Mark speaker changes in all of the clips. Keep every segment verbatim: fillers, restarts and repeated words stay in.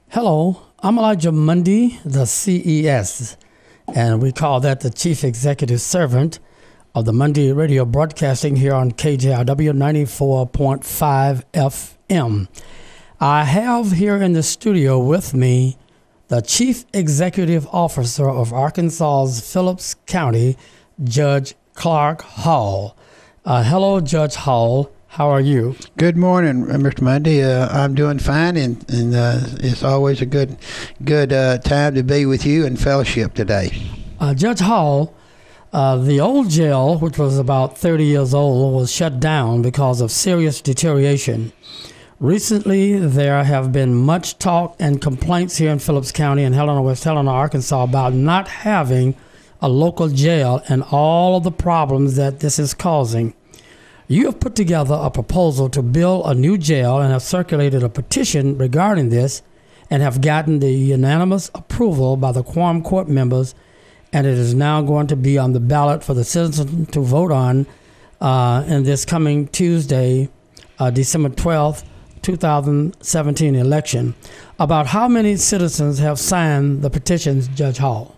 Speaker 1: Hello, I'm Elijah Mundy, the C E S, and we call that the Chief Executive Servant of the Mundy Radio Broadcasting here on K J R W ninety-four point five F M. I have here in the studio with me the Chief Executive Officer of Arkansas's Phillips County, Judge Clark Hall. Uh, hello, Judge Hall. How are you?
Speaker 2: Good morning, Mister Mundy. Uh, I'm doing fine, and, and uh, it's always a good good uh, time to be with you and fellowship today.
Speaker 1: Uh, Judge Hall, uh, the old jail, which was about thirty years old, was shut down because of serious deterioration. Recently, there have been much talk and complaints here in Phillips County and Helena, West Helena, Arkansas, about not having a local jail and all of the problems that this is causing. You have put together a proposal to build a new jail and have circulated a petition regarding this and have gotten the unanimous approval by the quorum court members, and it is now going to be on the ballot for the citizens to vote on uh, in this coming Tuesday, uh, December twelfth, twenty seventeen election. About how many citizens have signed the petitions, Judge Hall?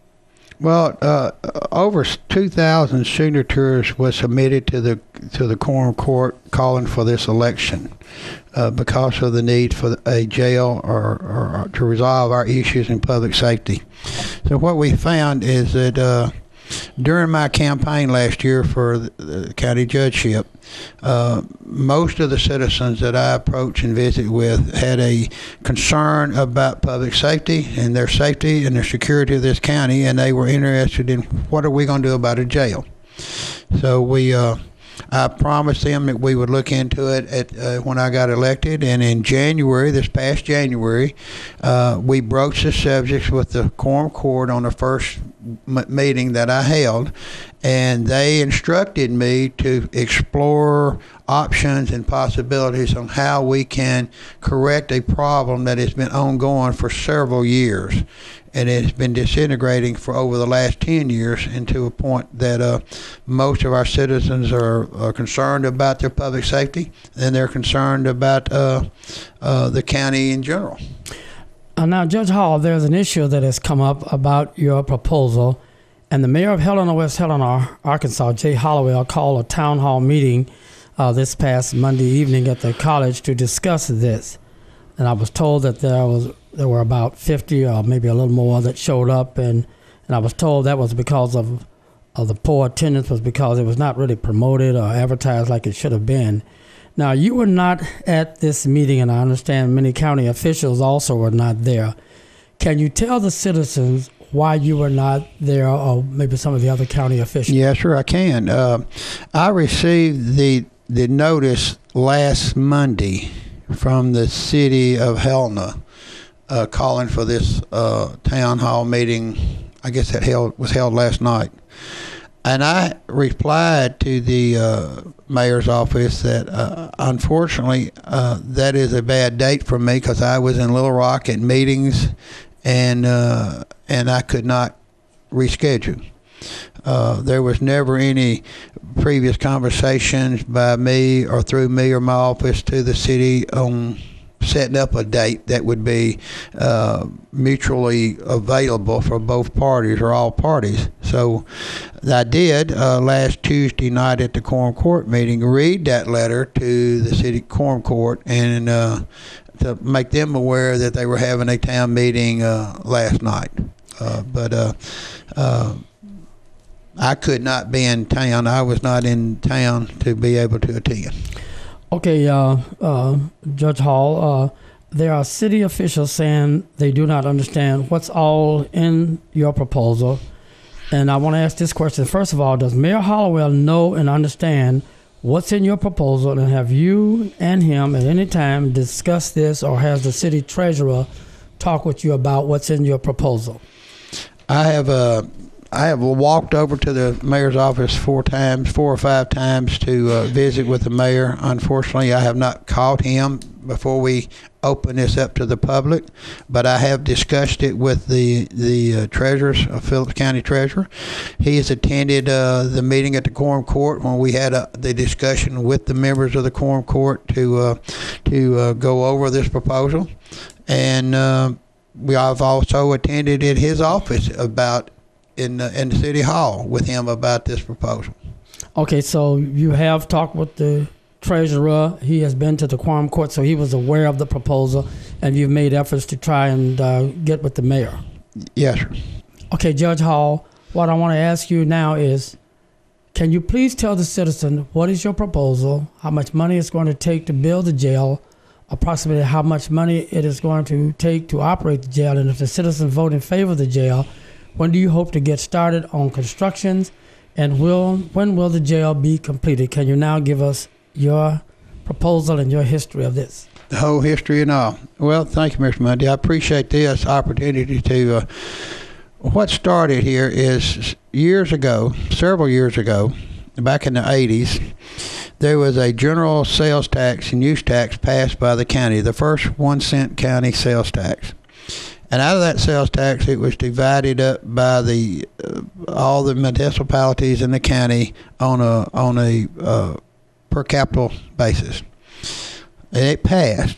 Speaker 2: Well, uh, over two thousand signatures was submitted to the to the quorum court calling for this election uh, because of the need for a jail or, or to resolve our issues in public safety. So what we found is that uh, during my campaign last year for the county judgeship, uh, most of the citizens that I approached and visit with had a concern about public safety and their safety and the security of this county, and they were interested in what are we going to do about a jail. So we, uh, I promised them that we would look into it at, uh, when I got elected, and in January, this past January, uh, we broached the subjects with the quorum court on the first m- meeting that I held, and they instructed me to explore options and possibilities on how we can correct a problem that has been ongoing for several years. And it has been disintegrating for over the last ten years into a point that uh, most of our citizens are, are concerned about their public safety, and they're concerned about uh, uh, the county in general.
Speaker 1: Uh, now, Judge Hall, there's an issue that has come up about your proposal, and the mayor of Helena, West Helena, Arkansas, Jay Hollowell, called a town hall meeting uh, this past Monday evening at the college to discuss this. And I was told that there was there were about fifty or maybe a little more that showed up, and, and I was told that was because of, of the poor attendance, was because it was not really promoted or advertised like it should have been. Now, you were not at this meeting, and I understand many county officials also were not there. Can you tell the citizens why you were not there, or maybe some of the other county officials?
Speaker 2: Yeah, sure, I can. Uh, I received the the notice last Monday from the city of Helena uh, calling for this uh, town hall meeting. I guess that held was held last night. And I replied to the uh, mayor's office that, uh, unfortunately, uh, that is a bad date for me because I was in Little Rock at meetings, and uh, and I could not reschedule. Uh, there was never any previous conversations by me or through me or my office to the city on setting up a date that would be uh, mutually available for both parties or all parties. So I did uh, last Tuesday night at the quorum court meeting read that letter to the city quorum court and uh, to make them aware that they were having a town meeting uh, last night. Uh, but uh, uh, I could not be in town. I was not in town to be able to attend.
Speaker 1: Okay, uh, uh, Judge Hall, uh, there are city officials saying they do not understand what's all in your proposal. And I want to ask this question. First of all, does Mayor Hollowell know and understand what's in your proposal? And have you and him at any time discussed this, or has the city treasurer talked with you about what's in your proposal?
Speaker 2: I have uh, I have walked over to the mayor's office four times, four or five times to uh, visit with the mayor. Unfortunately, I have not caught him before we open this up to the public, but I have discussed it with the the uh, treasurers, uh, Phillips County Treasurer. He has attended uh, the meeting at the quorum court when we had a, the discussion with the members of the quorum court to uh, to uh, go over this proposal. and uh, we I've also attended in his office about in the, in the city hall with him about this proposal.
Speaker 1: Okay, so you have talked with the treasurer. He has been to the quorum court, so he was aware of the proposal, and you've made efforts to try and uh, get with the mayor.
Speaker 2: Yes, sir.
Speaker 1: Okay, Judge Hall, what I want to ask you now is, can you please tell the citizen what is your proposal, how much money it's going to take to build the jail, approximately how much money it is going to take to operate the jail, and if the citizens vote in favor of the jail, when do you hope to get started on constructions, and will when will the jail be completed? Can you now give us your proposal and your history of this?
Speaker 2: The whole history and all. Well, thank you, Mister Mundy. I appreciate this opportunity to. Uh, what started here is years ago, several years ago, back in the eighties, there was a general sales tax and use tax passed by the county, the first one cent county sales tax. And out of that sales tax, it was divided up by the uh, all the municipalities in the county on a on a uh, per capita basis. And it passed.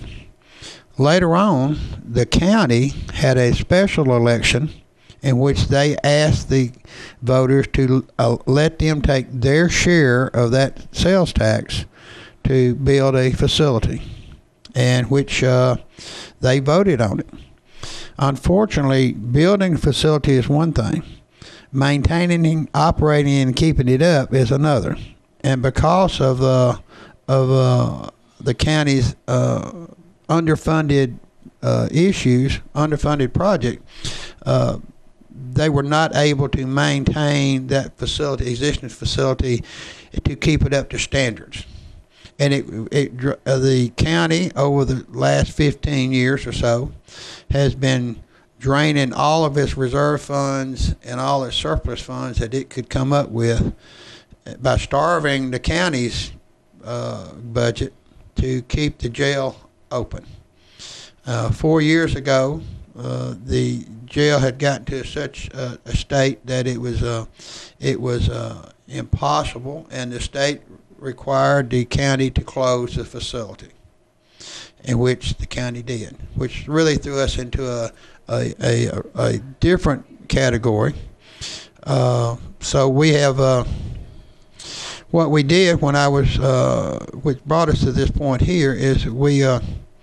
Speaker 2: Later on, the county had a special election in which they asked the voters to uh, let them take their share of that sales tax to build a facility, and which uh, they voted on it. Unfortunately, building a facility is one thing. Maintaining, operating, and keeping it up is another. And because of uh, of uh, the county's uh, underfunded uh, issues, underfunded project, uh, they were not able to maintain that facility, existing facility, to keep it up to standards. And it, it uh, the county over the last fifteen years or so has been draining all of its reserve funds and all its surplus funds that it could come up with by starving the county's uh, budget to keep the jail open. Uh, four years ago, uh, the jail had gotten to such a, a state that it was uh, it was uh, impossible, and the state required the county to close the facility, in which the county did, which really threw us into a a, a, a different category. Uh, so we have uh, what we did when I was, uh, which brought us to this point here, is we, uh,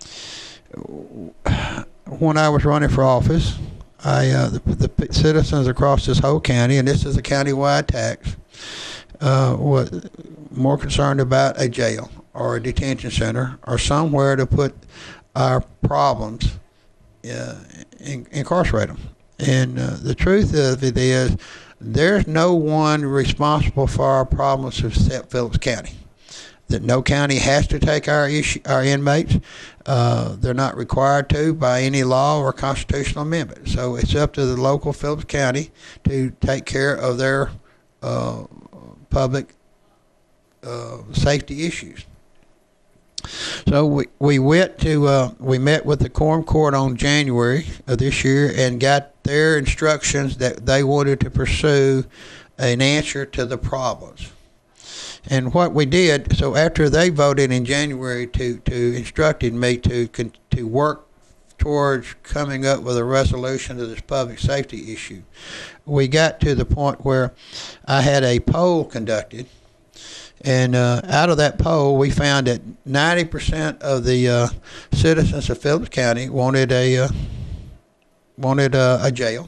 Speaker 2: when I was running for office, I uh, the, the citizens across this whole county, and this is a county-wide tax, uh, were more concerned about a jail or a detention center or somewhere to put our problems, uh, in, incarcerate them. And uh, the truth of it is, there's no one responsible for our problems except Phillips County. That no county has to take our issue, our inmates. Uh, they're not required to by any law or constitutional amendment. So it's up to the local Phillips County to take care of their uh, public uh, safety issues. So we, we went to uh, we met with the quorum court on January of this year and got their instructions that they wanted to pursue an answer to the problems. And what we did, so after they voted in January to, to instructed me to to work towards coming up with a resolution to this public safety issue, we got to the point where I had a poll conducted. And uh, out of that poll, we found that ninety percent of the uh, citizens of Phillips County wanted a uh, wanted a, a jail,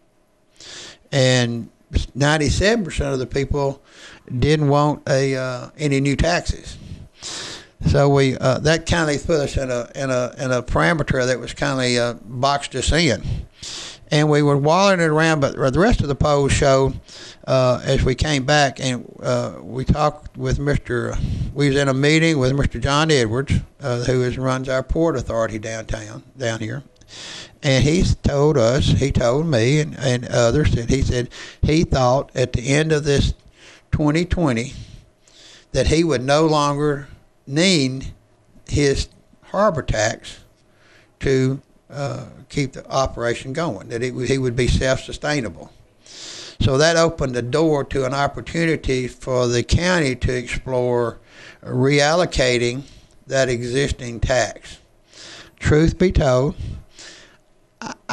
Speaker 2: and ninety-seven percent of the people didn't want a uh, any new taxes. So we uh, that kind of put us in a in a in a parameter that was kind of uh, boxed us in. And we were wallowing it around, but the rest of the polls showed, uh, as we came back and uh, we talked with Mister We was in a meeting with Mister John Edwards, uh, who is, runs our Port Authority downtown, down here. And he told us, he told me and, and others that he said he thought at the end of this twenty twenty that he would no longer need his harbor tax to Uh, keep the operation going, that it w- he would be self-sustainable. So that opened the door to an opportunity for the county to explore reallocating that existing tax. Truth be told,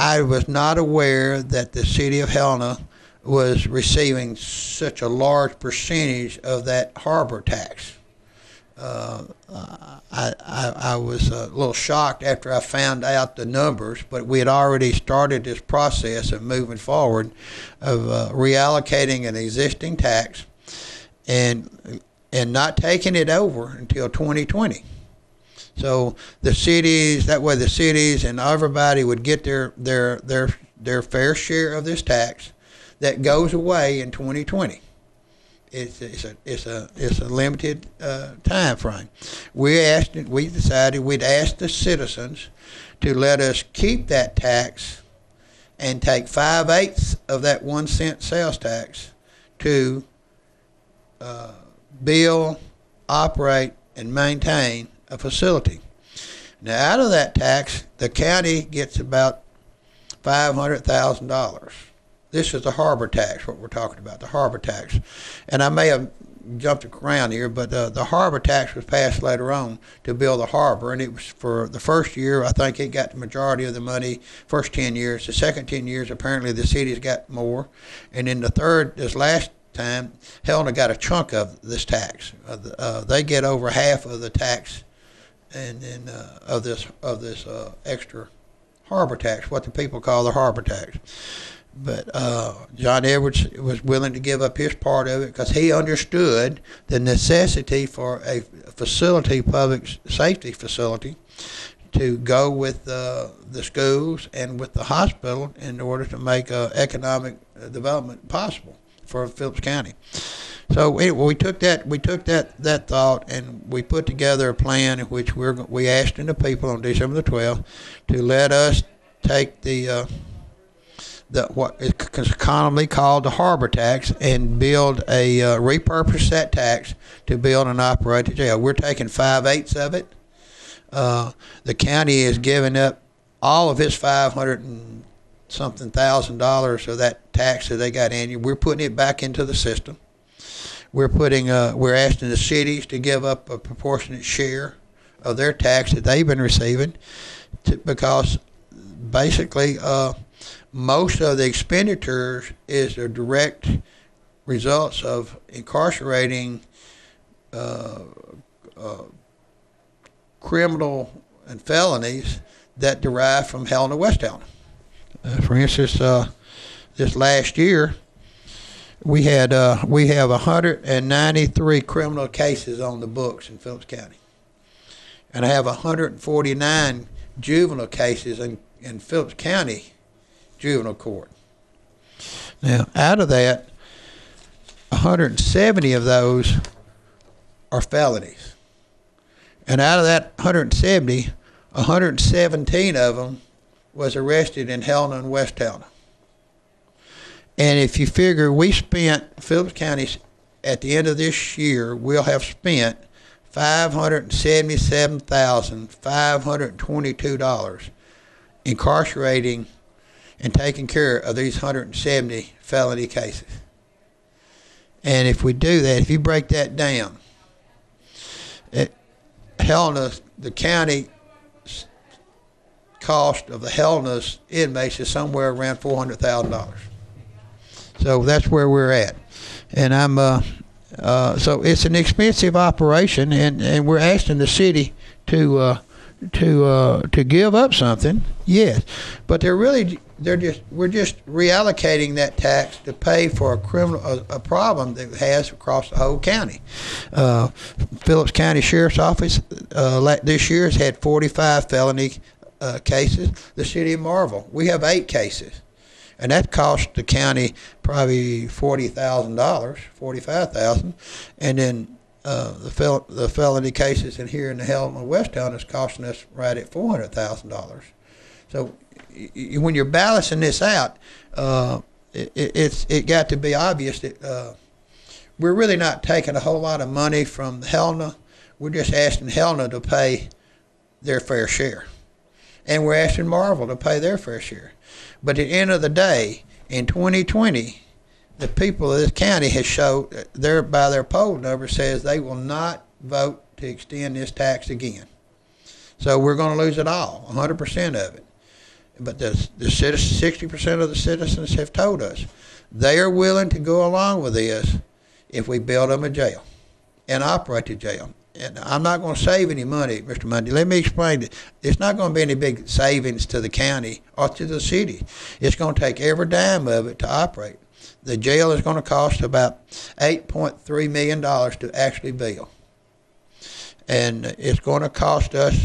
Speaker 2: I was not aware that the city of Helena was receiving such a large percentage of that harbor tax. Uh, I, I, I was a little shocked after I found out the numbers, but we had already started this process of moving forward, of uh, reallocating an existing tax and and not taking it over until twenty twenty. So the cities, that way the cities and everybody would get their their their their fair share of this tax that goes away in twenty twenty. It's, it's a it's a it's a limited uh, time frame. We asked we decided we'd ask the citizens to let us keep that tax and take five eighths of that one cent sales tax to uh, build, operate, and maintain a facility. Now, out of that tax, the county gets about five hundred thousand dollars. This is the harbor tax, what we're talking about, the harbor tax. And I may have jumped around here, but uh, the harbor tax was passed later on to build the harbor, and it was for the first year, I think it got the majority of the money, first ten years. The second ten years, apparently the city's got more. And then the third, this last time, Helena got a chunk of this tax. Uh, the, uh, they get over half of the tax and then uh, of this, of this uh, extra harbor tax, what the people call the harbor tax. But uh, John Edwards was willing to give up his part of it because he understood the necessity for a facility, public safety facility, to go with uh, the schools and with the hospital in order to make uh, economic development possible for Phillips County. So anyway, we took that we took that, that thought and we put together a plan in which we're we asked the people on December the twelfth to let us take the uh, The, what is commonly called the harbor tax and build a uh, repurpose that tax to build and operate the jail. We're taking five eighths of it. Uh, the county is giving up all of its five hundred and something thousand dollars of that tax that they got annually. We're putting it back into the system. We're putting uh, we're asking the cities to give up a proportionate share of their tax that they've been receiving, to, because basically. Uh, Most of the expenditures is the direct results of incarcerating uh, uh, criminal and felonies that derive from Helena, West Helena. Uh, for instance, uh, this last year we had uh, we have one hundred ninety-three criminal cases on the books in Phillips County, and I have one hundred forty-nine juvenile cases in, in Phillips County juvenile court. Now, out of that, one hundred seventy of those are felonies. And out of that one hundred seventy, one hundred seventeen of them was arrested in Helena and West Helena. And if you figure we spent, Phillips County, at the end of this year, we'll have spent five hundred seventy-seven thousand five hundred twenty-two dollars incarcerating and taking care of these one hundred seventy felony cases. And if we do that, if you break that down, it, Helena, the county cost of the Helena's inmates is somewhere around four hundred thousand dollars. So that's where we're at. And I'm, uh, uh, so it's an expensive operation, and, and we're asking the city to, uh, to, uh, to give up something, yes. But they're really, They're just we're just reallocating that tax to pay for a criminal a, a problem that it has across the whole county. Uh, Phillips County Sheriff's Office uh, this year has had forty-five felony uh, cases. The city of Marvell, we have eight cases, and that cost the county probably forty thousand dollars, forty-five thousand, and then uh, the fel- the felony cases in here in the Helena West Town is costing us right at four hundred thousand dollars. So when you're balancing this out, uh, it, it's it got to be obvious that uh, we're really not taking a whole lot of money from Helena. We're just asking Helena to pay their fair share, and we're asking Marvell to pay their fair share. But at the end of the day, in twenty twenty, the people of this county has showed their by their poll number says they will not vote to extend this tax again. So we're going to lose it all, one hundred percent of it. but the the citizens, sixty percent of the citizens have told us they are willing to go along with this if we build them a jail and operate the jail. And I'm not going to save any money, Mister Mundy. Let me explain it. It's not going to be any big savings to the county or to the city. It's going to take every dime of it to operate. The jail is going to cost about eight point three million dollars to actually build. And it's going to cost us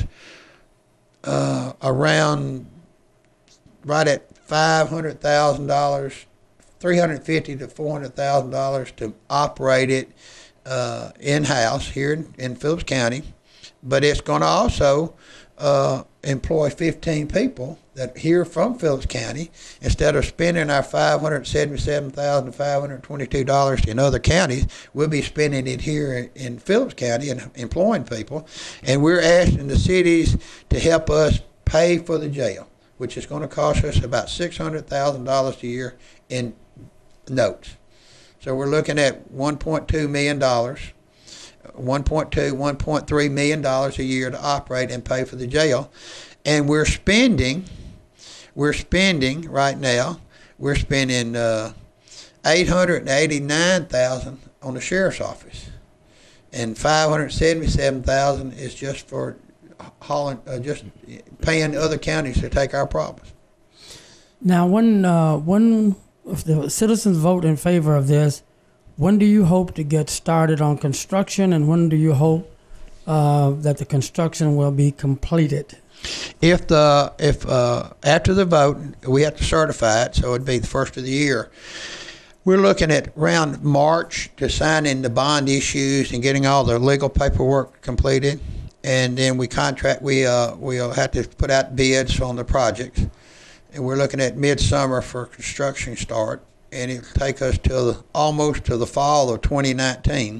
Speaker 2: uh, around right at five hundred thousand dollars, three hundred fifty thousand to four hundred thousand dollars to operate it Uh, in-house here in, in Phillips County, but it's going to also uh, employ fifteen people that here from Phillips County. Instead of spending our five hundred seventy-seven thousand five hundred twenty-two dollars in other counties, we'll be spending it here in Phillips County and employing people. And we're asking the cities to help us pay for the jail, which is going to cost us about six hundred thousand dollars a year in notes. So we're looking at one point two million dollars, one point two, one point three million dollars a year to operate and pay for the jail. And we're spending, we're spending right now, we're spending uh, eight hundred eighty-nine thousand dollars on the sheriff's office. And five hundred seventy-seven thousand dollars is just for hauling, uh, just paying other counties to take our problems.
Speaker 1: Now, when, uh, when, if the citizens vote in favor of this, when do you hope to get started on construction, and when do you hope uh, that the construction will be completed?
Speaker 2: If the if uh, after the vote, we have to certify it, so it'd be the first of the year. We're looking at around March to signing the bond issues and getting all the legal paperwork completed, and then we contract. We uh, we'll have to put out bids on the projects. And we're looking at midsummer for construction start, and it'll take us till the, almost to the fall of twenty nineteen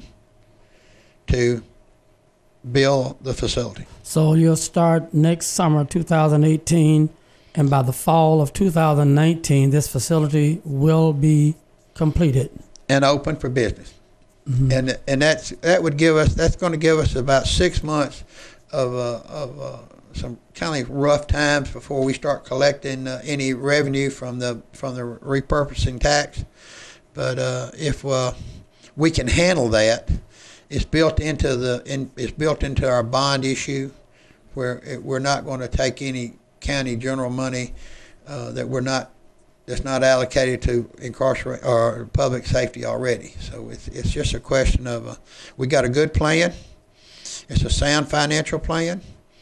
Speaker 2: to build the facility.
Speaker 1: So you'll start next summer, two thousand eighteen, and by the fall of two thousand nineteen, this facility will be completed
Speaker 2: and open for business.
Speaker 1: Mm-hmm.
Speaker 2: And and that's that would give us that's going to give us about six months of uh, of uh, some kind of rough times before we start collecting uh, any revenue from the from the repurposing tax. But uh, if uh, we can handle that, it's built into the in, it's built into our bond issue, where it, we're not going to take any county general money uh, that we're not that's not allocated to incarcerate or public safety already. So it's it's just a question of uh, we got a good plan. It's a sound financial plan.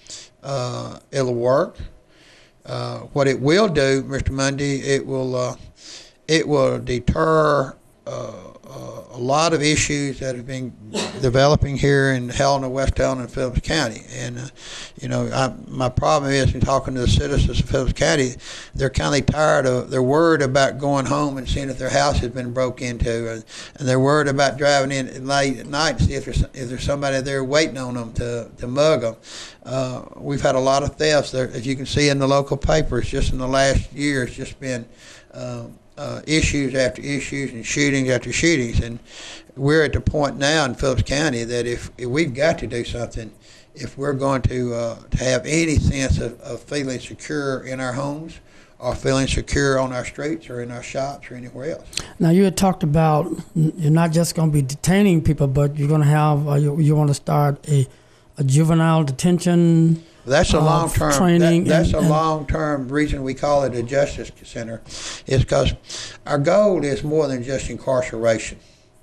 Speaker 2: Uh, it'll work. Uh, what it will do, Mister Mundy, it will uh, it will deter uh, uh, a lot of issues that have been developing here in Helena, West Helena, and Phillips County. And uh, you know, I, my problem is in talking to the citizens of Phillips County, they're kind of tired of, they're worried about going home and seeing if their house has been broke into, and, and they're worried about driving in late at night and see if there's if there's somebody there waiting on them to to mug them. Uh, we've had a lot of thefts there, as you can see in the local papers. Just in the last year, it's just been um, uh, issues after issues and shootings after shootings. And we're at the point now in Phillips County that if, if we've got to do something, if we're going to uh, to have any sense of, of feeling secure in our homes, or feeling secure on our streets or in our shops or anywhere else.
Speaker 1: Now, you had talked about you're not just going to be detaining people, but you're going to have uh, you, you want to start a a juvenile detention.
Speaker 2: That's a
Speaker 1: uh,
Speaker 2: long term.
Speaker 1: Training.
Speaker 2: That, that's
Speaker 1: and,
Speaker 2: a long term reason we call it a justice center, is because our goal is more than just incarceration.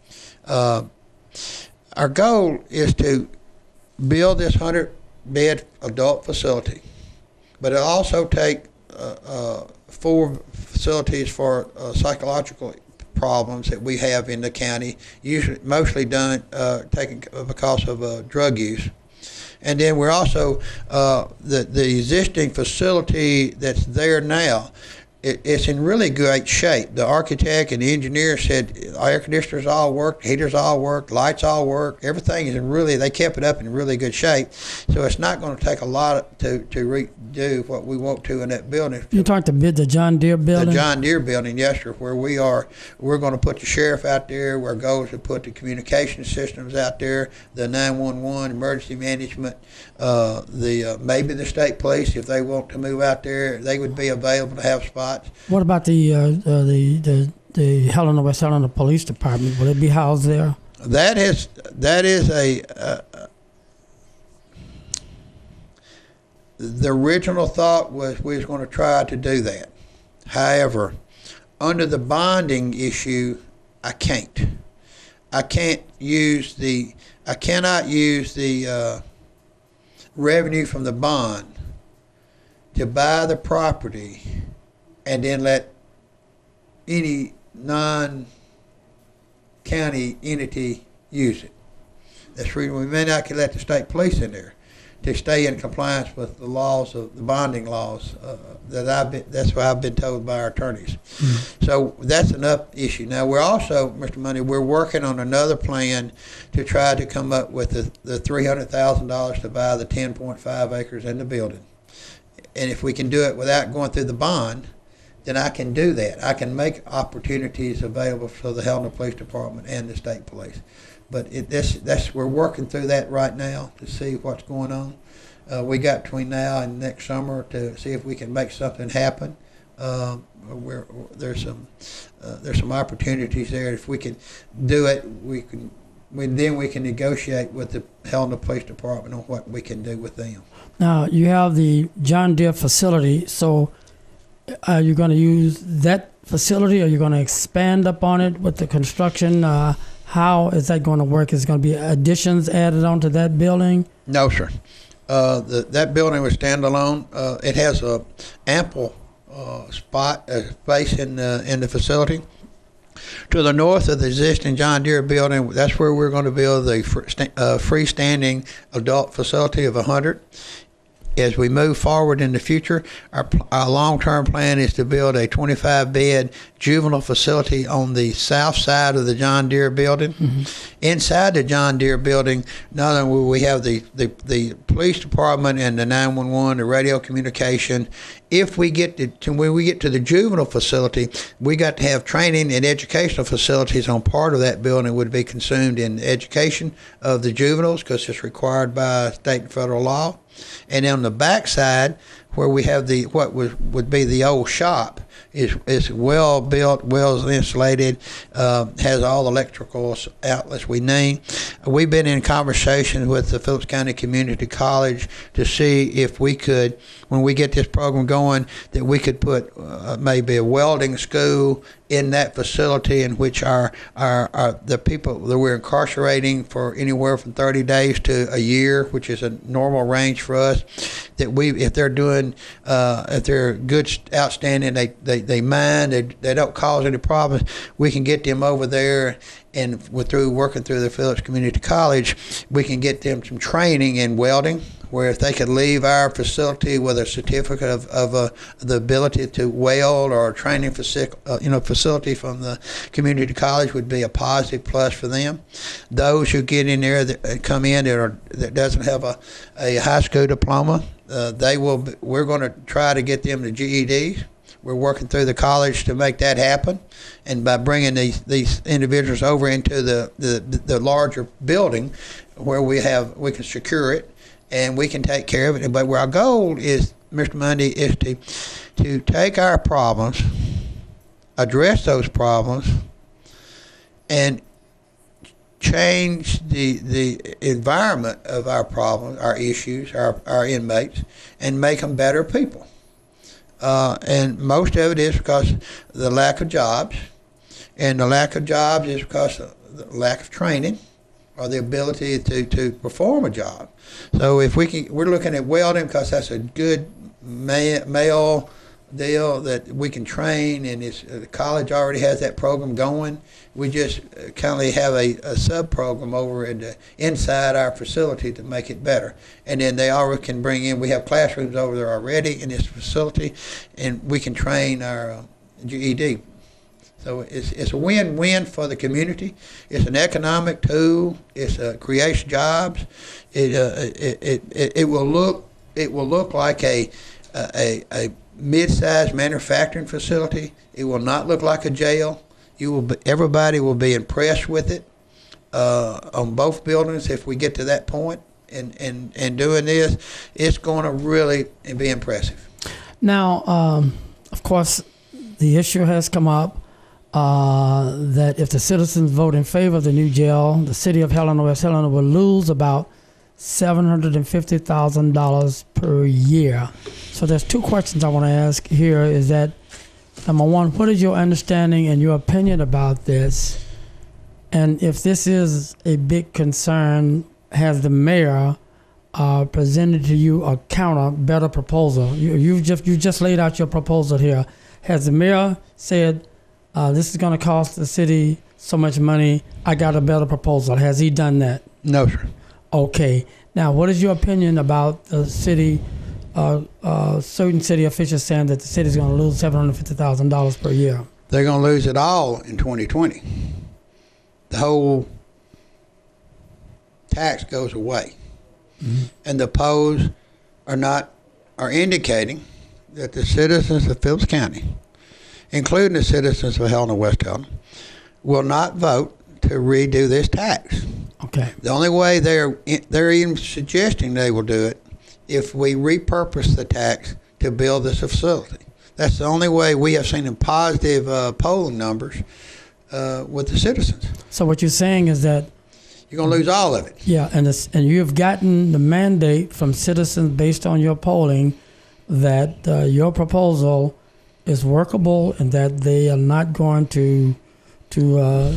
Speaker 2: Uh, our goal is to build this hundred bed adult facility, but it also take uh, uh, four facilities for uh, psychological problems that we have in the county, usually mostly done uh, taken because of uh, drug use. And then we're also, uh, the, the existing facility that's there now, it, it's in really great shape. The architect and the engineer said air conditioners all work, heaters all work, lights all work. Everything is in really, they kept it up in really good shape. So it's not going to take a lot to to redo what we want to in that building.
Speaker 1: You talked about the John Deere building?
Speaker 2: The John Deere building, yes, sir, where we are. We're going to put the sheriff out there. Our goal is to put the communication systems out there, the nine one one, emergency management, uh, the uh, maybe the state police, if they want to move out there, they would be available to have spots.
Speaker 1: What about the uh, uh, the the the Helena West Helena Police Department? Will it be housed there?
Speaker 2: That is that is a uh, the original thought was we was going to try to do that. However, under the bonding issue, I can't. I can't use the I cannot use the uh, revenue from the bond to buy the property and then let any non-county entity use it. That's the reason we may not let the state police in there to stay in compliance with the laws of the bonding laws. Uh, that I've been, that's what I've been told by our attorneys. Mm-hmm. So that's an up issue. Now we're also, Mister Money, we're working on another plan to try to come up with the, the three hundred thousand dollars to buy the ten point five acres in the building. And if we can do it without going through the bond, then I can do that. I can make opportunities available for the Helena Police Department and the state police. But it, this, that's, we're working through that right now to see what's going on. Uh, we got between now and next summer to see if we can make something happen. Um, we're, there's some uh, there's some opportunities there. If we can do it, we can. We, then we can negotiate with the Helena Police Department on what we can do with them.
Speaker 1: Now you have the John Deere facility. So are you going to use that facility? Or are you going to expand upon it with the construction? Uh, How is that going to work? Is it going to be additions added onto that building?
Speaker 2: No, sir. Uh, the, that building was standalone. Uh, it has a ample uh, spot, uh, space in the, in the facility. To the north of the existing John Deere building, that's where we're going to build the fr- uh, freestanding adult facility of one hundred. As we move forward in the future, our, our long-term plan is to build a twenty-five bed juvenile facility on the south side of the John Deere building. Mm-hmm. Inside the John Deere building, not only will we have the, the, the police department and the nine one one, the radio communication. If we get to, to when we get to the juvenile facility, we got to have training and educational facilities on part of that building would be consumed in education of the juveniles because it's required by state and federal law. And on the back side, where we have the what was, would be the old shop, is is well built, well insulated, uh, has all the electrical outlets we need. We've been in conversation with the Phillips County Community College to see if we could, when we get this program going, that we could put uh, maybe a welding school in that facility in which our, our, our the people that we're incarcerating for anywhere from thirty days to a year, which is a normal range for us, that we, if they're doing, uh, if they're good, outstanding, they, they, they mind, they, they don't cause any problems, we can get them over there. And with, through working through the Phillips Community College, we can get them some training in welding, where if they could leave our facility with a certificate of, of uh, the ability to weld or a training faci- uh, you know, facility from the community college would be a positive plus for them. Those who get in there that come in that, are, that doesn't have a, a high school diploma, uh, they will. Be, we're going to try to get them to G E Ds. We're working through the college to make that happen, and by bringing these these individuals over into the, the, the larger building, where we have we can secure it and we can take care of it. But where our goal is, Mister Mundy, is to to take our problems, address those problems, and change the the environment of our problems, our issues, our our inmates, and make them better people. Uh, and most of it is because of the lack of jobs, and the lack of jobs is because of the lack of training or the ability to, to perform a job. So if we can, we're looking at welding because that's a good ma- male deal that we can train, and it's, uh, the college already has that program going. We just uh, kind of have a, a sub-program over in the, inside our facility to make it better. And then they already can bring in, we have classrooms over there already in this facility, and we can train our uh, G E D. So it's, it's a win-win for the community. It's an economic tool. It uh, creates jobs. It, uh, it, it, it, it will look it will look like a a, a mid-sized manufacturing facility. It will not look like a jail. You will be, everybody will be impressed with it uh, on both buildings if we get to that point. And, and, and doing this, it's going to really be impressive.
Speaker 1: Now, um, of course, the issue has come up uh, that if the citizens vote in favor of the new jail, the city of Helena, West Helena will lose about seven hundred fifty thousand dollars per year. So there's two questions I want to ask here. Is that, number one, what is your understanding and your opinion about this? And if this is a big concern, has the mayor uh, presented to you a counter, better proposal? You, you've just you just laid out your proposal here. Has the mayor said, uh, this is going to cost the city so much money, I got a better proposal? Has he done that?
Speaker 2: No, sir.
Speaker 1: Okay. Now, what is your opinion about the city, uh, uh, certain city officials saying that the city is going to lose seven hundred fifty thousand dollars per year?
Speaker 2: They're going to lose it all in twenty twenty. The whole tax goes away. Mm-hmm. And the polls are not are indicating that the citizens of Phillips County, including the citizens of Helena West Helena, will not vote to redo this tax.
Speaker 1: Okay.
Speaker 2: The only way they're they're even suggesting they will do it if we repurpose the tax to build this facility. That's the only way we have seen in positive uh, polling numbers uh, with the citizens.
Speaker 1: So what you're saying is that
Speaker 2: you're going to lose all of it.
Speaker 1: Yeah, and it's, and you've gotten the mandate from citizens based on your polling that uh, your proposal is workable and that they are not going to to. Uh,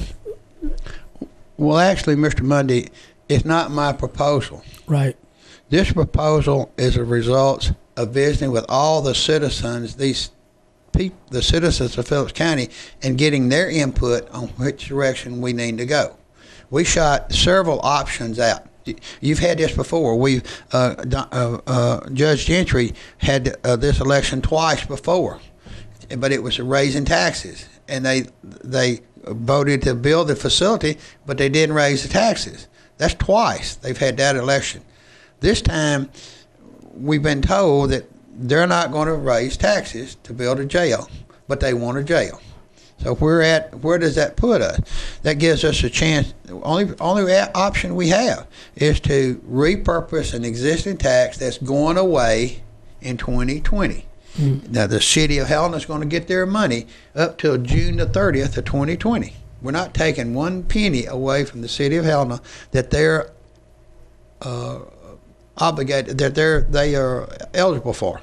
Speaker 2: Well, actually, Mister Mundy, it's not my proposal.
Speaker 1: Right.
Speaker 2: This proposal is a result of visiting with all the citizens, these people, the citizens of Phillips County, and getting their input on which direction we need to go. We shot several options out. You've had this before. We, uh, uh, uh, Judge Gentry had uh, this election twice before, but it was raising taxes, and they they. voted to build the facility, but they didn't raise the taxes. That's twice they've had that election. This time, we've been told that they're not going to raise taxes to build a jail, but they want a jail. So we're at, where does that put us? That gives us a chance. The only, only option we have is to repurpose an existing tax that's going away in twenty twenty. Mm. Now, the city of Helena is going to get their money up till June the thirtieth of twenty twenty. We're not taking one penny away from the city of Helena that they're uh, obligated, that they're they are eligible for.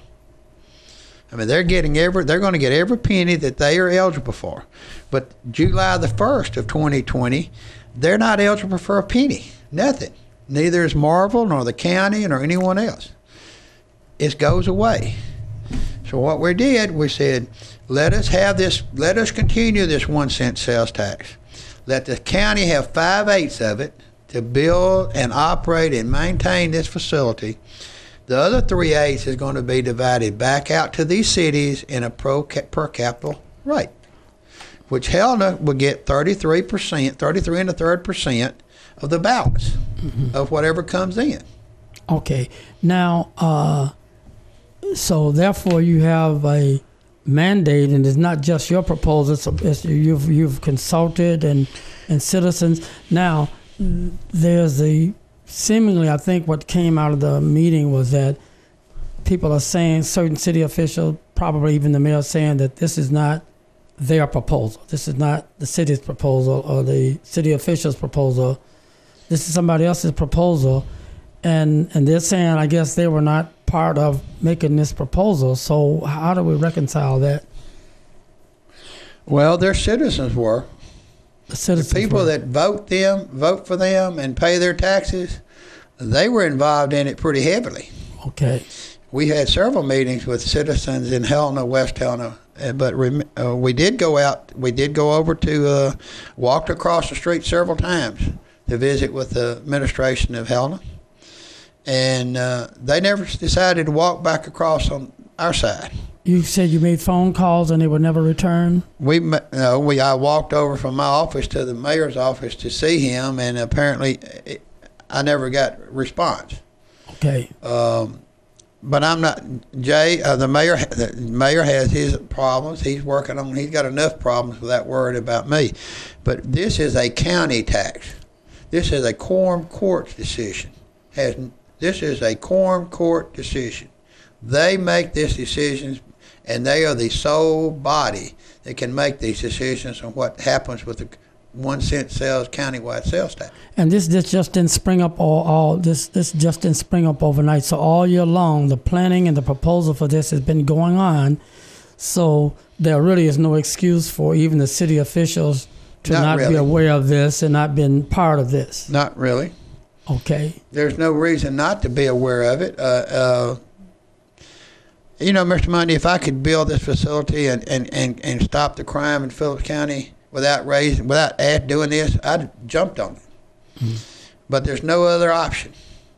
Speaker 2: I mean, they're getting every, they're going to get every penny that they are eligible for. But July the first of twenty twenty, they're not eligible for a penny, nothing. Neither is Marvel nor the county nor anyone else. It goes away. So what we did, we said, let us have this, let us continue this one cent sales tax. Let the county have five-eighths of it to build and operate and maintain this facility. The other three-eighths is going to be divided back out to these cities in a pro per capita rate, which Helena will get thirty-three percent, thirty-three and a third percent of the balance mm-hmm. of whatever comes in.
Speaker 1: Okay. Now, uh, so therefore you have a mandate, and it's not just your proposal. It's, it's, you've you've consulted and and citizens. Now, there's a seemingly, I think what came out of the meeting was that people are saying, certain city officials, probably even the mayor, saying that this is not their proposal. This is not the city's proposal or the city officials' proposal. This is somebody else's proposal, and and they're saying, I guess they were not part of making this proposal. So how do we reconcile that?
Speaker 2: Well, their citizens were.
Speaker 1: The citizens
Speaker 2: the people
Speaker 1: were.
Speaker 2: that vote them, vote for them, and pay their taxes, they were involved in it pretty heavily.
Speaker 1: Okay.
Speaker 2: we had several meetings with citizens in Helena, West Helena, uh, but rem- uh, we did go out. We did go over to uh, walked across the street several times to visit with the administration of Helena, and uh, they never decided to walk back across on our side.
Speaker 1: You said you made phone calls and they would never return?
Speaker 2: We no, we I walked over from my office to the mayor's office to see him, and apparently it, I never got response.
Speaker 1: Okay.
Speaker 2: Um, but I'm not Jay. Uh, the mayor, the mayor has his problems. He's working on. He's got enough problems without worried about me. But this is a county tax. This is a quorum court decision. Has this is a quorum court decision. They make these decisions, and they are the sole body that can make these decisions on what happens with the one cent sales countywide sales tax.
Speaker 1: And this this just didn't spring up all, all this this just didn't spring up overnight. So all year long, the planning and the proposal for this has been going on. So there really is no excuse for even the city officials to
Speaker 2: Not
Speaker 1: not
Speaker 2: really.
Speaker 1: be aware of this and not been part of this.
Speaker 2: Not really.
Speaker 1: Okay.
Speaker 2: There's no reason not to be aware of it. Uh, uh, you know, Mister Mundy, if I could build this facility and, and, and, and stop the crime in Phillips County without raising, without ad- doing this, I'd jumped on it. Mm-hmm. But there's no other option.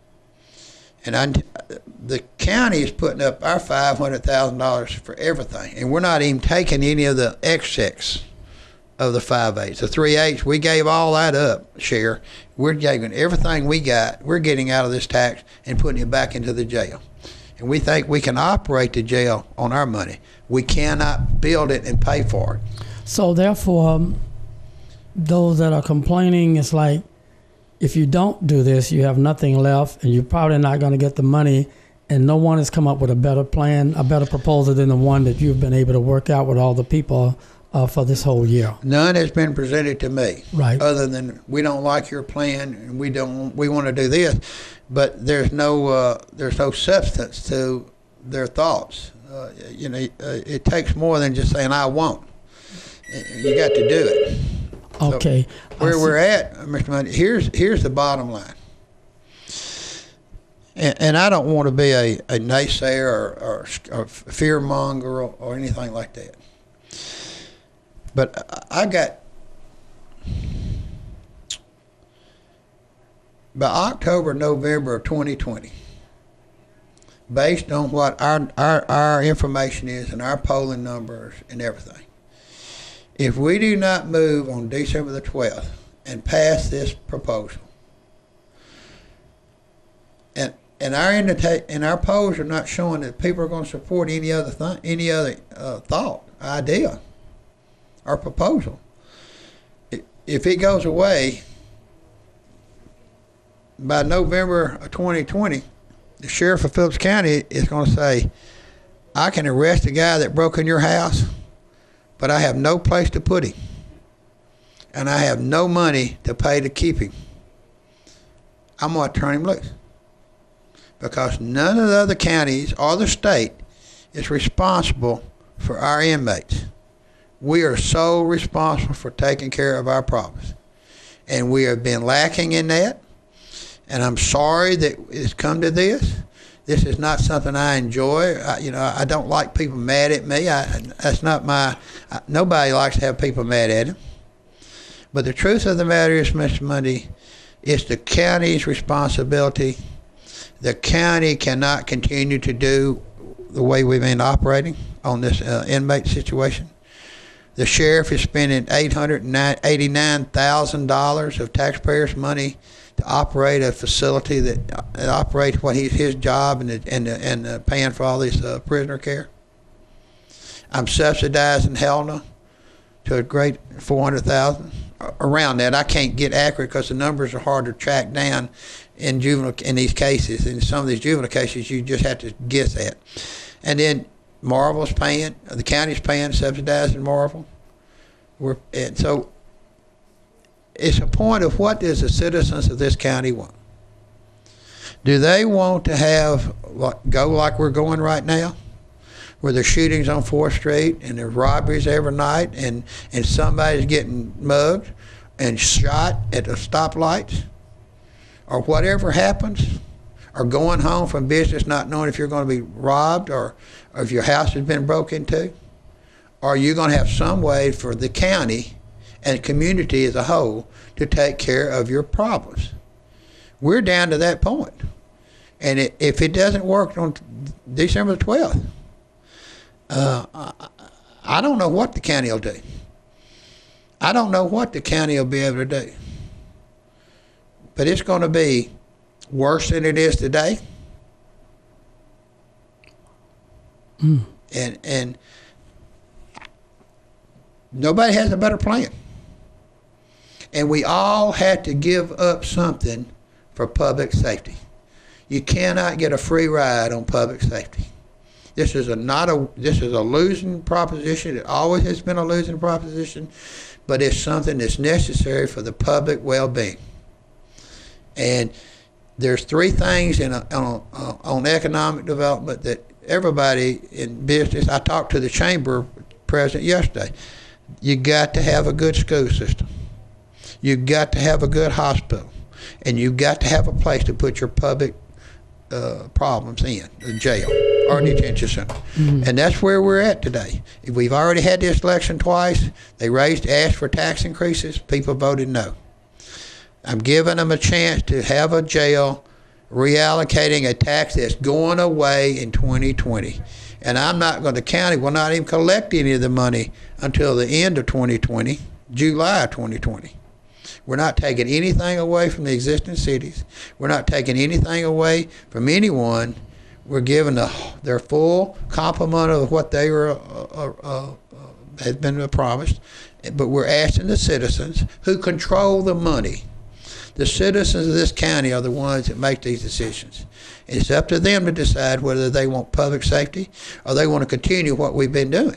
Speaker 2: And I, the county is putting up our five hundred thousand dollars for everything, and we're not even taking any of the excess of the five eighths. The three eighths, we gave all that up, share. We're giving everything we got, we're getting out of this tax and putting it back into the jail. And we think we can operate the jail on our money. We cannot build it and pay for it.
Speaker 1: So therefore, um, those that are complaining, it's like, if you don't do this, you have nothing left, and you're probably not going to get the money, and no one has come up with a better plan, a better proposal than the one that you've been able to work out with all the people uh, for this whole year.
Speaker 2: None has been presented to me,
Speaker 1: right?
Speaker 2: Other than we don't like your plan, and we don't, we want to do this, but there's no, uh, there's no substance to their thoughts. Uh, you know, uh, it takes more than just saying I won't. You got to do it.
Speaker 1: Okay.
Speaker 2: So where we're at, Mister Mundy, here's here's the bottom line. And, and I don't want to be a, a naysayer or, or, or fear monger or, or anything like that. But I got, by October, November of twenty twenty, based on what our, our, our information is and our polling numbers and everything, if we do not move on December the twelfth and pass this proposal, and and our indicate and our polls are not showing that people are going to support any other th- any other uh, thought, idea, or proposal. If it goes away by November of twenty twenty, the sheriff of Phillips County is going to say, "I can arrest a guy that broke in your house, but I have no place to put him, and I have no money to pay to keep him. I'm going to turn him loose." Because none of the other counties or the state is responsible for our inmates. We are so responsible for taking care of our problems. And we have been lacking in that. And I'm sorry that it's come to this. This is not something I enjoy. I, you know, I don't like people mad at me. I, that's not my, I, nobody likes to have people mad at him. But the truth of the matter is, Mister Mundy, it's the county's responsibility. The county cannot continue to do the way we've been operating on this uh, inmate situation. The sheriff is spending eight hundred eighty-nine thousand dollars of taxpayers' money to operate a facility that, uh, that operates what he's his job and and and uh, paying for all this uh, prisoner care. I'm subsidizing Helena to a great four hundred thousand dollars around that. I can't get accurate because the numbers are hard to track down in juvenile in these cases. In some of these juvenile cases, you just have to guess at. And then Marvel's paying, the county's paying, subsidizing Marvel. We're and so it's a point of what does the citizens of this county want? Do they want to have go like we're going right now, where there's shootings on fourth street and there's robberies every night and, and somebody's getting mugged and shot at the stoplights? Or whatever happens, or going home from business not knowing if you're going to be robbed or, or if your house has been broken into? Or are you going to have some way for the county and community as a whole to take care of your problems? We're down to that point. And it, if it doesn't work on December the twelfth, uh, I, I don't know what the county will do. I don't know what the county will be able to do. But it's going to be worse than it is today.
Speaker 1: Mm.
Speaker 2: And and nobody has a better plan. And we all had to give up something for public safety. You cannot get a free ride on public safety. This is a not a this is a losing proposition. It always has been a losing proposition, but it's something that's necessary for the public well-being. And there's three things in a, on, on economic development that everybody in business. I talked to the chamber president yesterday. You got to have a good school system. You got to have a good hospital, and you got to have a place to put your public uh, problems in, a jail or a detention center. Mm-hmm. And that's where we're at today. We've already had this election twice. They raised, asked for tax increases. People voted no. I'm giving them a chance to have a jail, reallocating a tax that's going away in twenty twenty. And I'm not going, the county will not even collect any of the money until the end of twenty twenty, July twenty twenty. We're not taking anything away from the existing cities. We're not taking anything away from anyone. We're giving the, their full complement of what they were uh, uh, uh, has been promised. But we're asking the citizens who control the money. The citizens of this county are the ones that make these decisions. And it's up to them to decide whether they want public safety or they want to continue what we've been doing.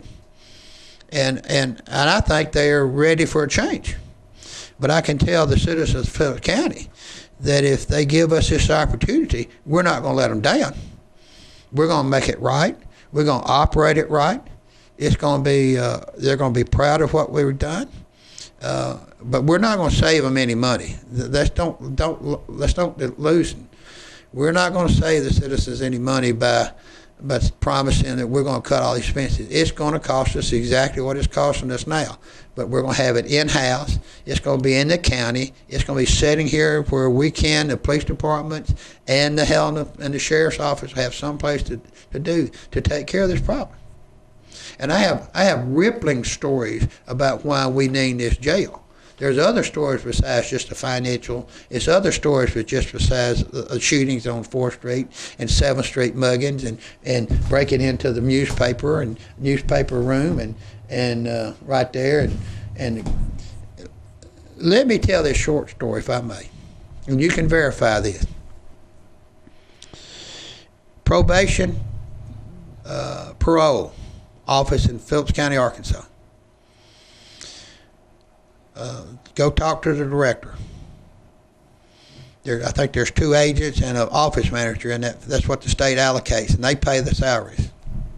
Speaker 2: And and and I think they're ready for a change. But I can tell the citizens of Phillips County that if they give us this opportunity, we're not going to let them down. We're going to make it right. We're going to operate it right. It's going to be, uh, they're going to be proud of what we've done. Uh, but we're not going to save them any money. Let's don't, don't, let's don't lose them. We're not going to save the citizens any money by by promising that we're going to cut all these expenses. It's going to cost us exactly what it's costing us now, but we're going to have it in-house. It's going to be in the county. It's going to be sitting here where we can, the police departments and the health and the sheriff's office have some place to, to do to take care of this problem. And I have I have rippling stories about why we need this jail. There's other stories besides just the financial. It's other stories but just besides the shootings on fourth Street and seventh Street muggings and, and breaking into the newspaper and newspaper room and and uh, right there. And, and let me tell this short story, if I may, and you can verify this. Probation, uh, parole office in Phillips County, Arkansas. Uh, go talk to the director. There, I think there's two agents and an office manager, and that, that's what the state allocates, and they pay the salaries.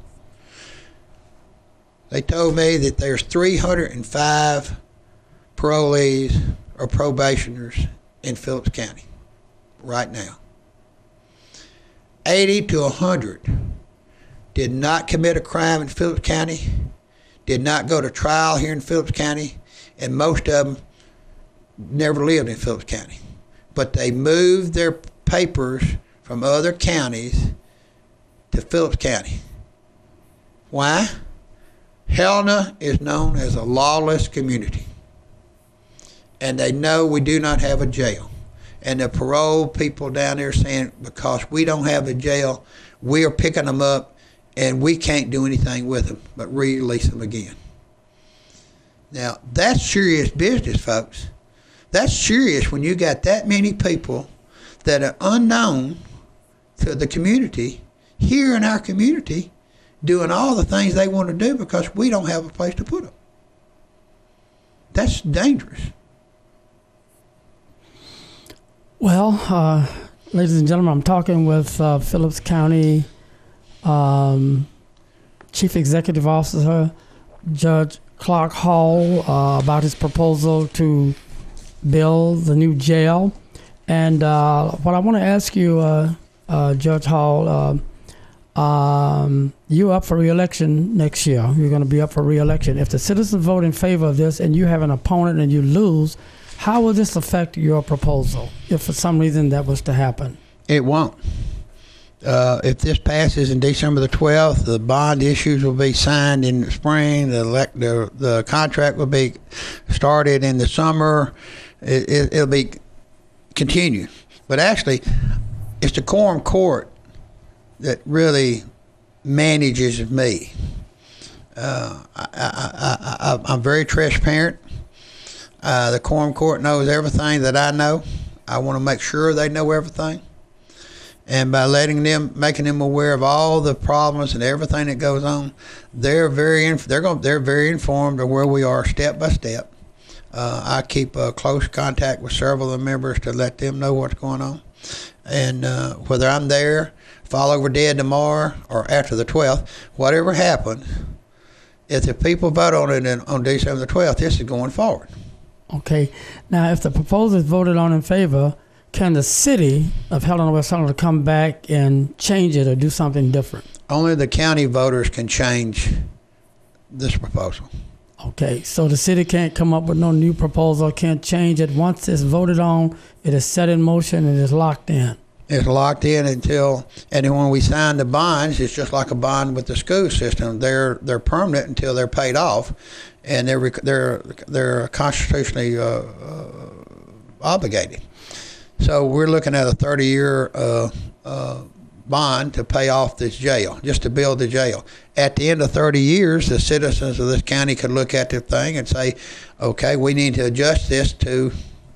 Speaker 2: They told me that there's three hundred five parolees or probationers in Phillips County right now. eighty to one hundred did not commit a crime in Phillips County, did not go to trial here in Phillips County, and most of them never lived in Phillips County. But they moved their papers from other counties to Phillips County. Why? Helena is known as a lawless community. And they know we do not have a jail. And the parole people down there are saying, because we don't have a jail, we are picking them up and we can't do anything with them but release them again. Now, that's serious business, folks. That's serious when you got that many people that are unknown to the community, here in our community, doing all the things they want to do because we don't have a place to put them. That's dangerous.
Speaker 1: Well, uh, ladies and gentlemen, I'm talking with uh, Phillips County um, Chief Executive Officer, Judge Clark Hall, uh, about his proposal to build the new jail. And uh, what I want to ask you, uh, uh, Judge Hall, uh, um, you're up for re-election next year. You're going to be up for re-election. If the citizens vote in favor of this and you have an opponent and you lose, how will this affect your proposal if for some reason that was to happen?
Speaker 2: It won't. Uh, if this passes in December the twelfth, the bond issues will be signed in the spring. The elect, the, the contract will be started in the summer. It, it, it'll be continued. But actually, it's the quorum court that really manages me. Uh, I, I, I, I'm very transparent. Uh, the quorum court knows everything that I know. I want to make sure they know everything. And by letting them, making them aware of all the problems and everything that goes on, they're very, inf- they're going, they're very informed of where we are step by step. Uh, I keep uh, close contact with several of the members to let them know what's going on. And uh, whether I'm there, fall over dead tomorrow, or after the twelfth, whatever happens, if the people vote on it in, on December the twelfth, this is going forward.
Speaker 1: Okay. Now, if the proposal is voted on in favor, can the city of Helena, West Helena come back and change it or do something different?
Speaker 2: Only the county voters can change this proposal.
Speaker 1: Okay, so the city can't come up with no new proposal, can't change it. Once it's voted on, it is set in motion and it's locked in.
Speaker 2: It's locked in until, and then when we sign the bonds, it's just like a bond with the school system. They're they're permanent until they're paid off, and they're they're they're constitutionally uh, uh, obligated. So we're looking at a thirty-year uh, uh, bond to pay off this jail, just to build the jail. At the end of thirty years, the citizens of this county could look at the thing and say, okay, we need to adjust this to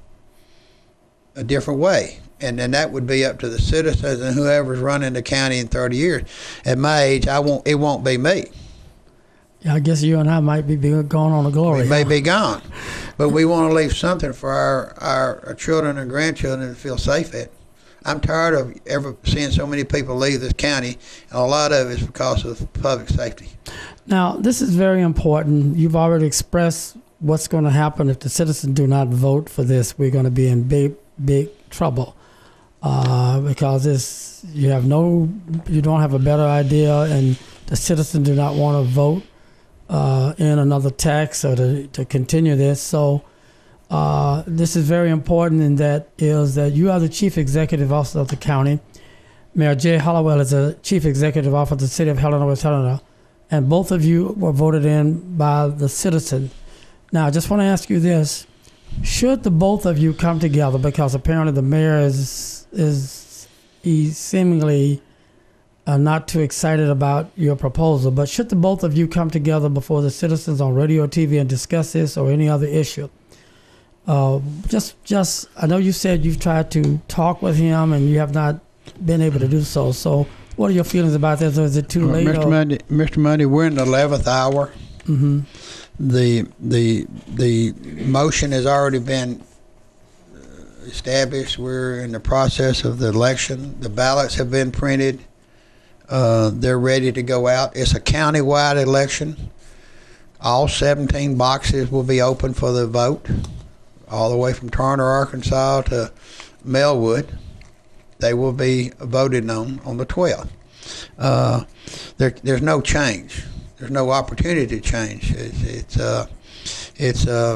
Speaker 2: a different way. And then that would be up to the citizens and whoever's running the county in thirty years. At my age, I won't. It won't be me.
Speaker 1: Yeah, I guess you and I might be going on to glory.
Speaker 2: We may be gone, but we want to leave something for our, our, our children and grandchildren to feel safe at. I'm tired of ever seeing so many people leave this county, and a lot of it is because of public safety.
Speaker 1: Now, this is very important. You've already expressed what's going to happen if the citizens do not vote for this. We're going to be in big, big trouble uh, because this, you have no, you don't have a better idea, and the citizens do not want to vote uh, in another tax or to, to continue this. So uh, this is very important, and that is that you are the chief executive officer of the county. Mayor Jay Hollowell is the chief executive officer of the city of Helena, West Helena, and both of you were voted in by the citizen. Now, I just want to ask you this. Should the both of you come together, because apparently the mayor is, is he's seemingly uh, not too excited about your proposal, but should the both of you come together before the citizens on radio or T V and discuss this or any other issue? Uh, just, just, I know you said you've tried to talk with him and you have not been able to do so. So what are your feelings about this, or is it too
Speaker 2: well,
Speaker 1: late?
Speaker 2: Mister
Speaker 1: Or?
Speaker 2: Monday, Mister Monday, we're in the eleventh hour.
Speaker 1: Mm-hmm.
Speaker 2: The the the motion has already been established. We're in the process of the election. The ballots have been printed. Uh, they're ready to go out. It's a county-wide election. All seventeen boxes will be open for the vote, all the way from Turner, Arkansas to Melwood. They will be voted on on the twelfth. Uh, there, there's no change. There's no opportunity to change. It's it's uh, it's uh,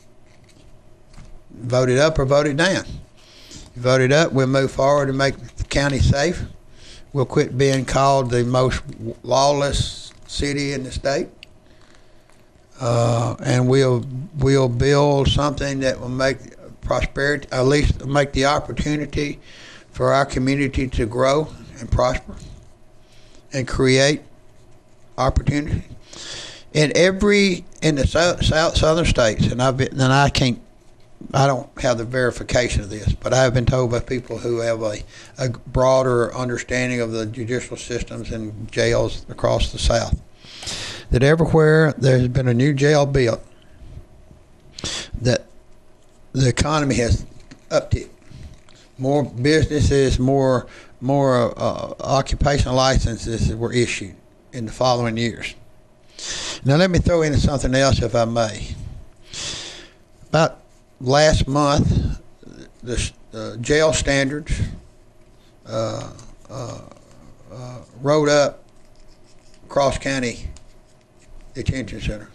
Speaker 2: voted up or voted down. You vote it up, we'll move forward and make the county safe. We'll quit being called the most lawless city in the state, uh, and we'll we'll build something that will make prosperity, at least make the opportunity for our community to grow and prosper and create opportunity in every in the south, south southern states. And I've been, and I can't, I don't have the verification of this, but I have been told by people who have a, a broader understanding of the judicial systems and jails across the South, that everywhere there's been a new jail built, that the economy has upticked. More businesses, more more uh, occupational licenses were issued in the following years. Now let me throw in something else, if I may. About last month, the uh, jail standards uh, uh, uh, wrote up Cross County Detention Center.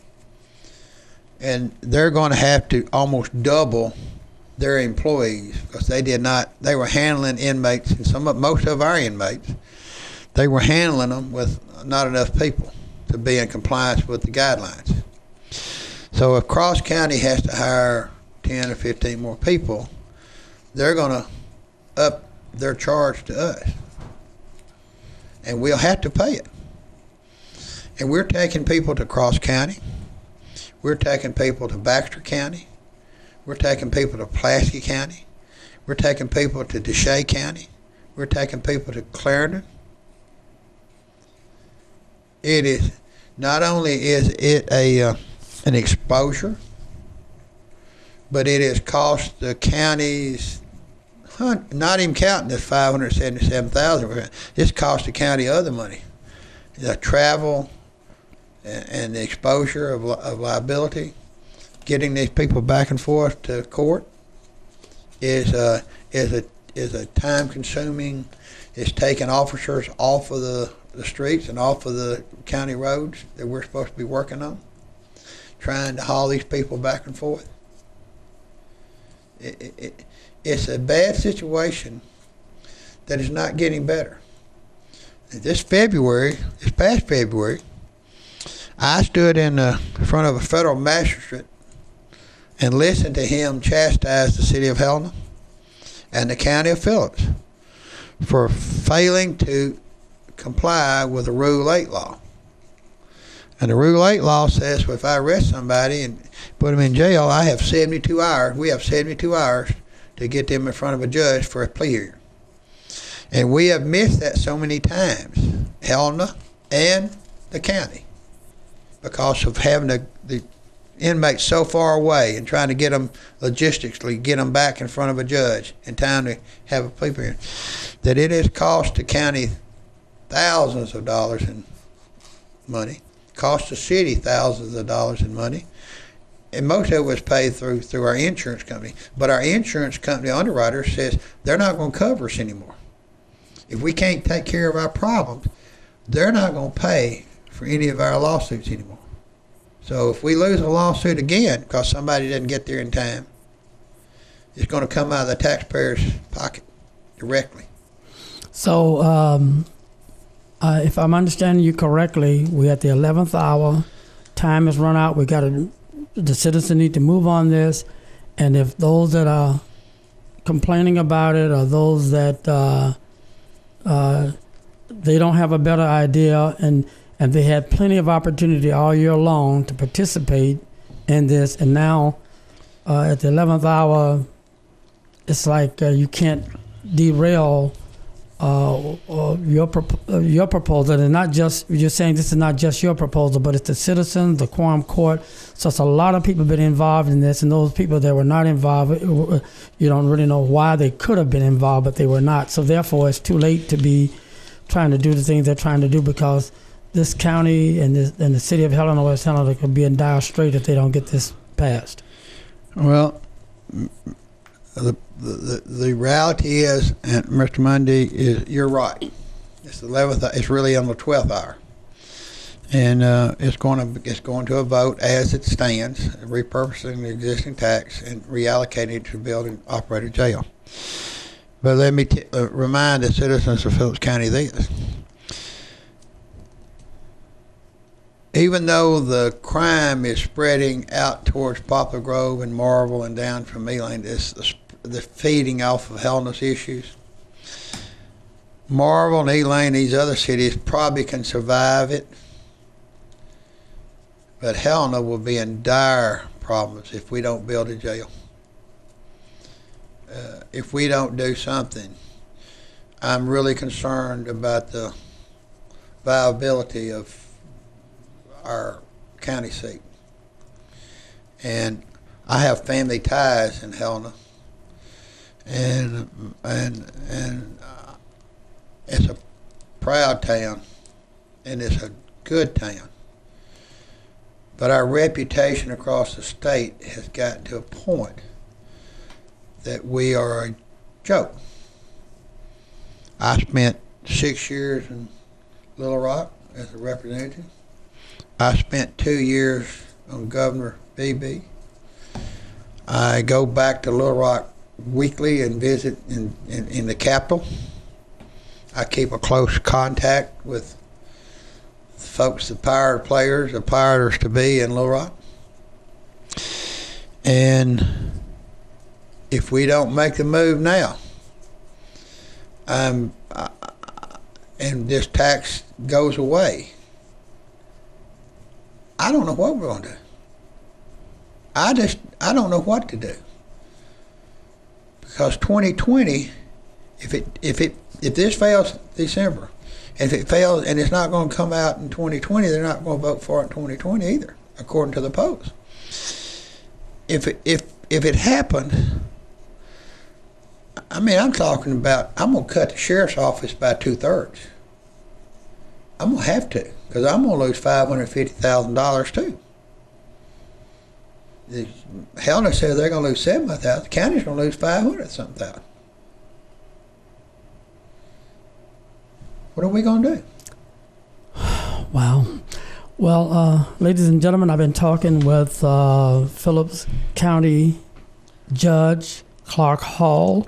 Speaker 2: And they're going to have to almost double their employees because they did not, they were handling inmates, and some of, most of our inmates, they were handling them with not enough people to be in compliance with the guidelines. So if Cross County has to hire ten or fifteen more people, they're going to up their charge to us. And we'll have to pay it. And we're taking people to Cross County. We're taking people to Baxter County. We're taking people to Pulaski County. We're taking people to Desha County. We're taking people to Clarendon. It is, not only is it a uh, an exposure, but it has cost the counties, not even counting the five hundred seventy-seven thousand, it's cost the county other money. The travel and the exposure of, of liability, getting these people back and forth to court is uh, is a is a time consuming. It's taking officers off of the, the streets and off of the county roads that we're supposed to be working on, trying to haul these people back and forth. It, it, it's a bad situation that is not getting better. This February, this past February, I stood in the front of a federal magistrate and listened to him chastise the city of Helena and the county of Phillips for failing to comply with the Rule eight law. And the Rule eight law says, well, if I arrest somebody and put them in jail, I have seventy-two hours. We have seventy-two hours to get them in front of a judge for a plea hearing. And we have missed that so many times, Helena and the county, because of having the, the inmates so far away and trying to get them logistically, get them back in front of a judge in time to have a plea hearing, that it has cost the county thousands of dollars in money, cost the city thousands of dollars in money, and most of it was paid through through our insurance company. But our insurance company underwriter says they're not going to cover us anymore. If we can't take care of our problems, they're not going to pay for any of our lawsuits anymore. So if we lose a lawsuit again because somebody didn't get there in time, it's going to come out of the taxpayer's pocket directly.
Speaker 1: So um, uh, if I'm understanding you correctly, we're at the eleventh hour. Time has run out. We got to, the citizens need to move on this. And if those that are complaining about it or those that uh, uh, they don't have a better idea, and and they had plenty of opportunity all year long to participate in this, and now uh, at the eleventh hour, it's like uh, you can't derail uh, uh, your prop- uh, your proposal. And not just, you're saying this is not just your proposal, but it's the citizens, the quorum court. So it's a lot of people been involved in this, and those people that were not involved, you don't really know why they could have been involved, but they were not. So therefore, it's too late to be trying to do the things they're trying to do, because this county and, this, and the city of Helena, West Helena, could be in dire strait if they don't get this passed.
Speaker 2: Well, the the, the reality is, and Mister Mundy, is you're right. It's the eleventh. It's really on the twelfth hour, and uh, it's going to it's going to a vote as it stands, repurposing the existing tax and reallocating it to build and operate a jail. But let me t- uh, remind the citizens of Phillips County this. Even though the crime is spreading out towards Poplar Grove and Marvel and down from Elaine, it's the, the feeding off of Helena's issues. Marvel and Elaine, these other cities probably can survive it, but Helena will be in dire problems if we don't build a jail. Uh, if we don't do something, I'm really concerned about the viability of our county seat. And I have family ties in Helena, and and and uh, it's a proud town, and it's a good town. But our reputation across the state has gotten to a point that we are a joke. I spent six years in Little Rock as a representative. I spent two years on Governor Beebe. I go back to Little Rock weekly and visit in, in, in the Capitol. I keep a close contact with folks, the Pirate players, the Pirates to be in Little Rock. And if we don't make the move now, um, I, and this tax goes away, I don't know what we're going to do. I just, I don't know what to do. Because twenty twenty, if it, if it, if this fails December, and if it fails and it's not going to come out in twenty twenty, they're not going to vote for it in twenty twenty either, according to the polls. If it, if if it happened, I mean, I'm talking about, I'm going to cut the sheriff's office by two thirds. I'm going to have to, because I'm going to lose five hundred fifty thousand dollars too. The Helena said they're going to lose seventy thousand dollars. The county's going to lose five hundred something thousand. What are we going to do?
Speaker 1: Wow. Well, uh, ladies and gentlemen, I've been talking with uh, Phillips County Judge Clark Hall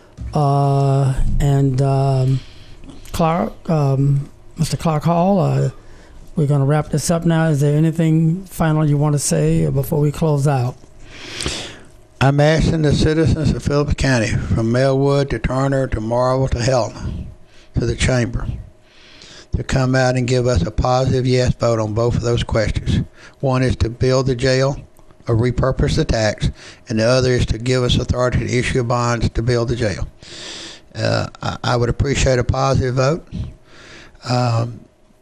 Speaker 1: uh, and um, Clark, um, Mister Clark Hall. Uh, we're going to wrap this up now. Is there anything final you want to say before we close out?
Speaker 2: I'm asking the citizens of Phillips County, from Melwood to Turner to Marvel to Helena, to the chamber, to come out and give us a positive yes vote on both of those questions. One is to build the jail or repurpose the tax, and the other is to give us authority to issue bonds to build the jail. Uh, I, I would appreciate a positive vote. Um,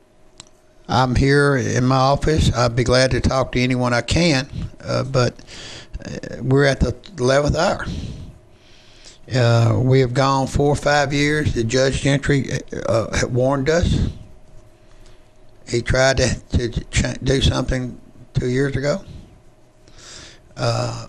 Speaker 2: I'm here in my office. I'd be glad to talk to anyone I can, uh, but uh, we're at the eleventh hour. Uh, we have gone four or five years. The Judge Gentry uh, had warned us. He tried to, to ch- do something two years ago. Uh,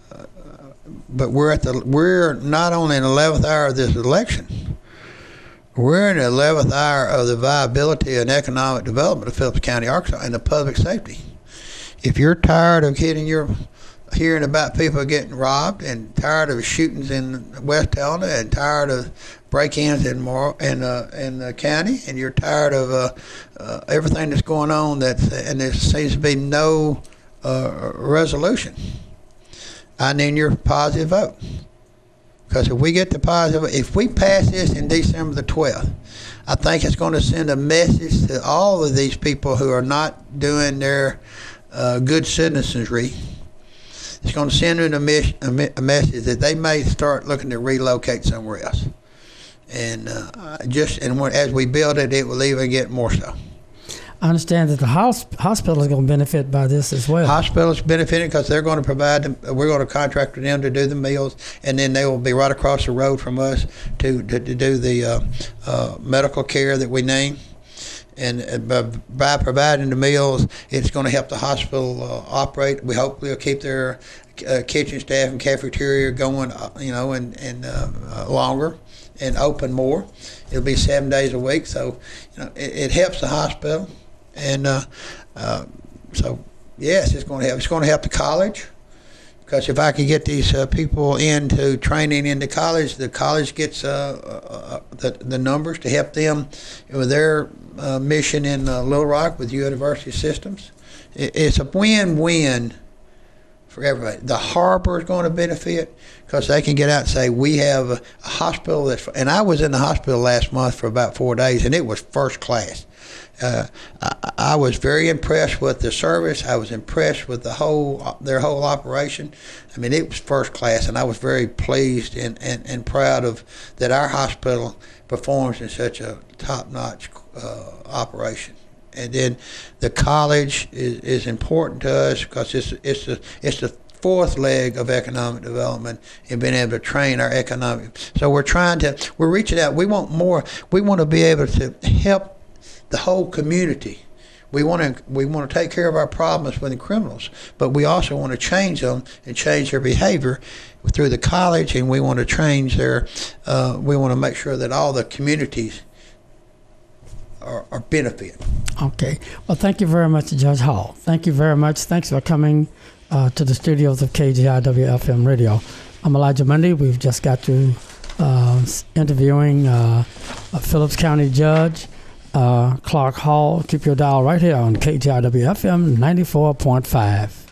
Speaker 2: but we're at the we're not only in the eleventh hour of this election. We're in the eleventh hour of the viability and economic development of Phillips County, Arkansas, and the public safety. If you're tired of getting your hearing about people getting robbed, and tired of shootings in West Helena, and tired of break-ins in Mar- in, uh, in the county, and you're tired of uh, uh, everything that's going on, that's, and there seems to be no uh, resolution, I need your positive vote. Because if we get the positive, if we pass this in December the twelfth, I think it's going to send a message to all of these people who are not doing their uh, good citizenry. It's going to send them a, mes- a, me- a message that they may start looking to relocate somewhere else. And uh, just and when, as we build it, it will even get more so.
Speaker 1: I understand that the house, hospital is going to benefit by this as well.
Speaker 2: Hospitals benefiting because they're going to provide them. We're going to contract with them to do the meals, and then they will be right across the road from us to to, to do the uh, uh, medical care that we need. And uh, by, by providing the meals, it's going to help the hospital uh, operate. We hope they'll keep their uh, kitchen staff and cafeteria going, uh, you know, and and uh, uh, longer and open more. It'll be seven days a week, so you know it, it helps the hospital. And uh, uh, so, yes, it's going to help. It's going to help the college, because if I could get these uh, people into training into college, the college gets uh, uh, the, the numbers to help them with their uh, mission in uh, Little Rock with University Systems. It, it's a win-win for everybody. The harbor is going to benefit because they can get out and say, we have a, a hospital that's, and I was in the hospital last month for about four days, and it was first class. Uh, I, I was very impressed with the service. I was impressed with the whole their whole operation. I mean, it was first class, and I was very pleased and, and, and proud of that our hospital performs in such a top-notch uh, operation. And then the college is, is important to us because it's it's the it's the fourth leg of economic development and being able to train our economic. So we're trying to we're reaching out. We want more. We want to be able to help the whole community We want to we want to take care of our problems with the criminals, but we also want to change them and change their behavior through the college, and we want to change their. Uh, we want to make sure that all the communities are, are benefit.
Speaker 1: Okay. Well, thank you very much, Judge Hall. Thank you very much. Thanks for coming uh, to the studios of K G I W F M Radio. I'm Elijah Mundy. We've just got to uh, interviewing uh, a Phillips County Judge, uh, Clark Hall. Keep your dial right here on K G I W F M ninety-four point five.